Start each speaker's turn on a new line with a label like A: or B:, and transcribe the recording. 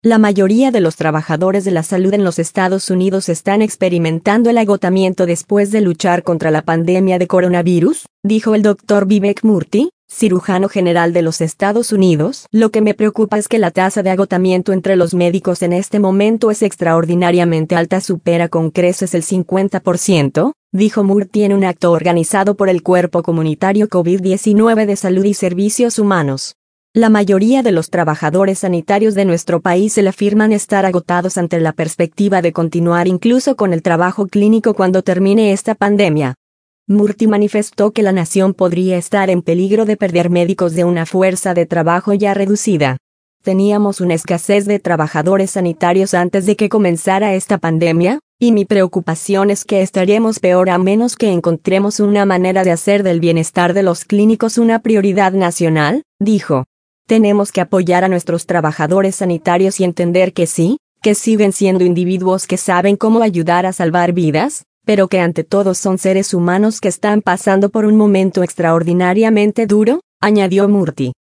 A: La mayoría de los trabajadores de la salud en los Estados Unidos están experimentando el agotamiento después de luchar contra la pandemia de coronavirus, dijo el Dr. Vivek Murthy, cirujano general de los Estados Unidos. Lo que me preocupa es que la tasa de agotamiento entre los médicos en este momento es extraordinariamente alta, supera con creces el 50%, dijo Murthy en un acto organizado por el Cuerpo Comunitario COVID-19 de Salud y Servicios Humanos. La mayoría de los trabajadores sanitarios de nuestro país se le afirman estar agotados ante la perspectiva de continuar incluso con el trabajo clínico cuando termine esta pandemia. Murthy manifestó que la nación podría estar en peligro de perder médicos de una fuerza de trabajo ya reducida. Teníamos una escasez de trabajadores sanitarios antes de que comenzara esta pandemia, y mi preocupación es que estaremos peor a menos que encontremos una manera de hacer del bienestar de los clínicos una prioridad nacional, dijo. Tenemos que apoyar a nuestros trabajadores sanitarios y entender que sí, que siguen siendo individuos que saben cómo ayudar a salvar vidas, pero que ante todo son seres humanos que están pasando por un momento extraordinariamente duro, añadió Murthy.